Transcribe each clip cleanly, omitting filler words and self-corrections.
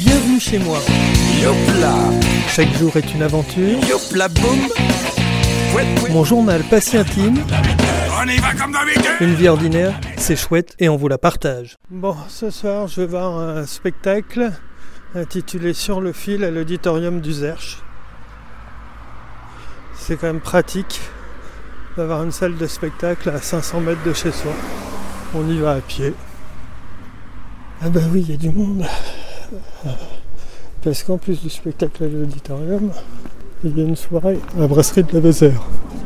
Bienvenue chez moi. Yopla. Chaque jour est une aventure. Yopla boum. Mon journal pas si intime. On y va comme d'habitude. Une vie ordinaire, c'est chouette et on vous la partage. Bon, ce soir, je vais voir un spectacle intitulé Sur le fil à l'auditorium du Zerche. C'est quand même pratique d'avoir une salle de spectacle à 500 mètres de chez soi. On y va à pied. Ah bah oui, il y a du monde. Parce qu'en plus du spectacle à l'auditorium, il y a une soirée à la brasserie de la Vézère.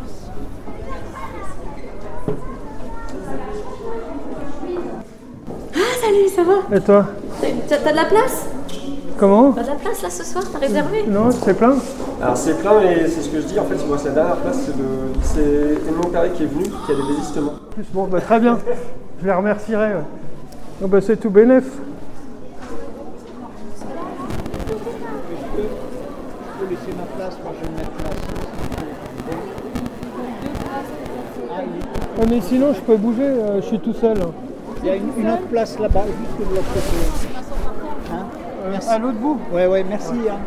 Ah salut, ça va? Et toi? T'as de la place? Comment? T'as de la place là ce soir? T'as réservé? Non, c'est plein? Alors c'est plein, mais c'est ce que je dis, en fait, moi c'est la dernière place, c'est Edmond Perret qui est venu, qui a des désistements. Plus, bon, bah, très bien. Je les remercierai. Ouais. Oh, bah, c'est tout bénef. Je peux laisser ma place, moi je vais me mettre là. Oh, mais sinon, je peux bouger, je suis tout seul. Il y a une autre place là-bas, juste de l'autre côté. Hein, merci. À l'autre bout? Ouais, merci. Hein.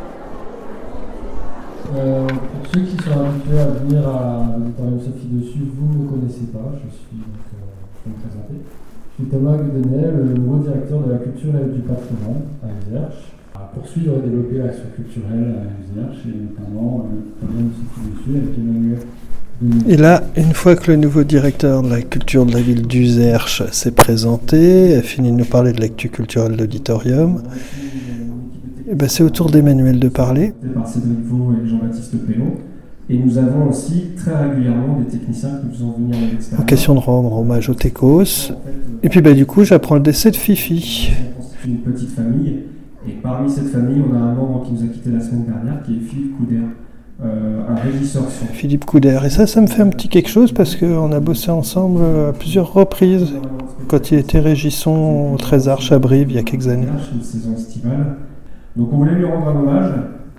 Pour ceux qui sont habitués à venir à l'auditorium Sophie Dessus, vous ne me connaissez pas, je vais me présenter. Je suis Thomas Gudenel, le nouveau directeur de la culture et du patrimoine à Uzerche, à poursuivre et développer l'action culturelle à Uzerche et notamment l'auditorium Sophie Dessus avec Emmanuel. Et là, une fois que le nouveau directeur de la culture de la ville d'Uzerche s'est présenté, a fini de nous parler de l'actu culturelle de l'auditorium, et ben c'est au tour d'Emmanuel de parler. Par Cédric Vaux et Jean-Baptiste Pellon. Et nous avons aussi très régulièrement des techniciens qui nous font venir à l'extérieur. En question de rendre hommage aux Técos. Et puis du coup, j'apprends le décès de Fifi. On constitue une petite famille. Et parmi cette famille, on a un membre qui nous a quitté la semaine dernière, qui est Philippe Couder, un régisseur son. Philippe Couder. Et ça me fait un petit quelque chose parce qu'on a bossé ensemble à plusieurs reprises quand il était régisson au Trésor Chabrive il y a quelques années. Une saison estivale. Donc on voulait lui rendre un hommage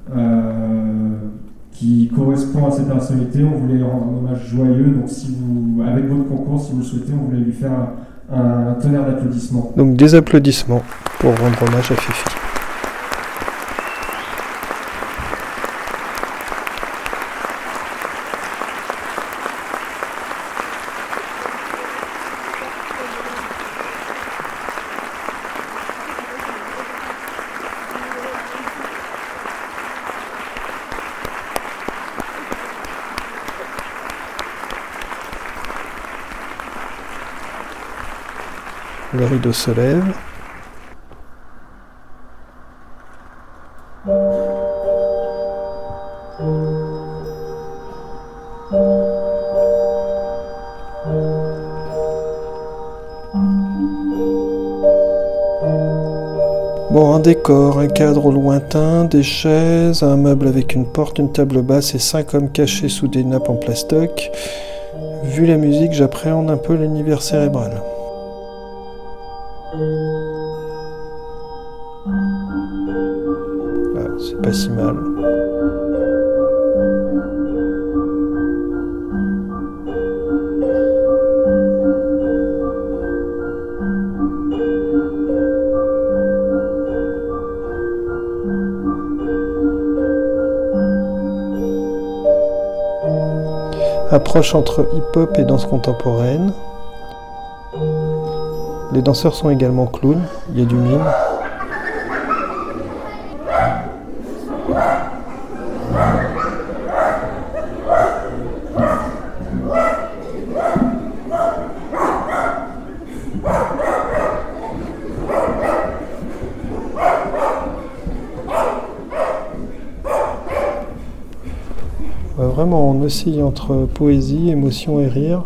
qui correspond à ses personnalités. On voulait lui rendre un hommage joyeux. Donc si vous, avec votre concours, si vous le souhaitez, on voulait lui faire un tonnerre d'applaudissements. Donc des applaudissements pour rendre hommage à Fifi. Le rideau se lève. Bon, un décor, un cadre au lointain, des chaises, un meuble avec une porte, une table basse et 5 hommes cachés sous des nappes en plastoc. Vu la musique, j'appréhende un peu l'univers cérébral. Ah, c'est pas si mal. Approche entre hip-hop et danse contemporaine. Les danseurs sont également clowns, il y a du mime. Vraiment, on oscille entre poésie, émotion et rire.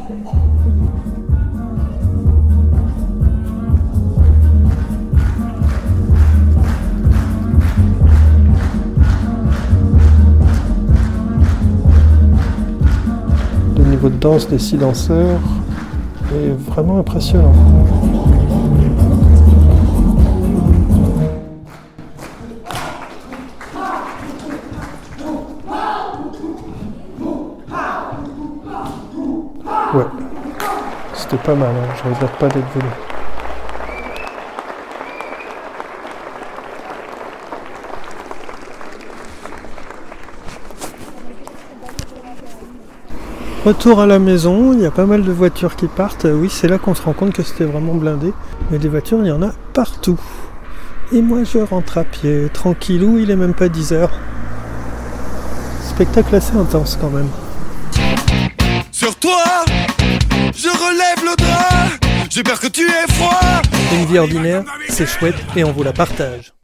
Le niveau de danse des 6 danseurs est vraiment impressionnant. Ouais, c'était pas mal, hein. Je regrette pas d'être venu. Retour à la maison, il y a pas mal de voitures qui partent. Oui, c'est là qu'on se rend compte que c'était vraiment blindé. Mais des voitures, il y en a partout. Et moi, je rentre à pied, tranquillou, il est même pas 10h. Spectacle assez intense quand même. Sur toi, je relève le drap. J'ai peur que tu aies froid. Une vie ordinaire, c'est chouette et on vous la partage.